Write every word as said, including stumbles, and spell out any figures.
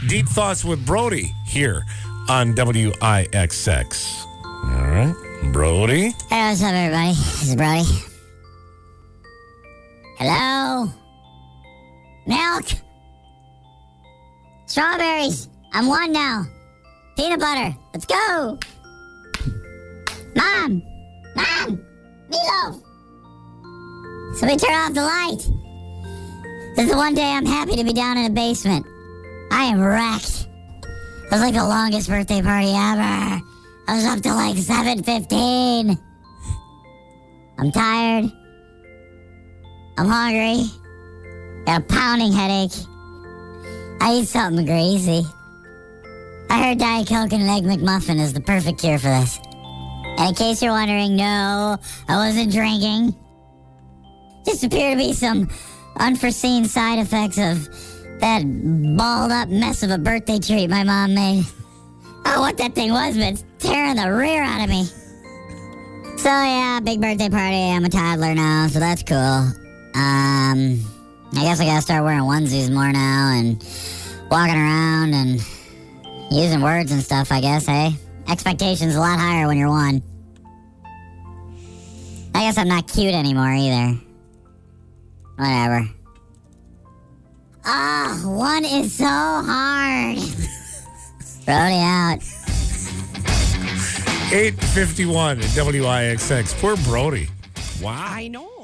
Deep Thoughts with Brody here on W I X X. All right, Brody. Hey, what's up, everybody? This is Brody. Hello? Milk? Strawberries. I'm one now. Peanut butter. Let's go. Mom. Mom. Meatloaf. Somebody turn off the light. This is the one day I'm happy to be down in the basement. I am wrecked. It was like the longest birthday party ever. I was up till like seven fifteen. I'm tired. I'm hungry. Got a pounding headache. I eat something greasy. I heard Diet Coke and an Egg McMuffin is the perfect cure for this. And in case you're wondering, no, I wasn't drinking. Just appear to be some unforeseen side effects of that balled up mess of a birthday treat my mom made. Oh, what that thing was, but it's tearing the rear out of me. So yeah, big birthday party. I'm a toddler now, so that's cool. Um, I guess I gotta start wearing onesies more now and walking around and using words and stuff, I guess, hey? Expectations a lot higher when you're one. I guess I'm not cute anymore either. Whatever. Ah, oh, one is so hard. Brody out. eight fifty-one at W I X X. Poor Brody. Wow. I know.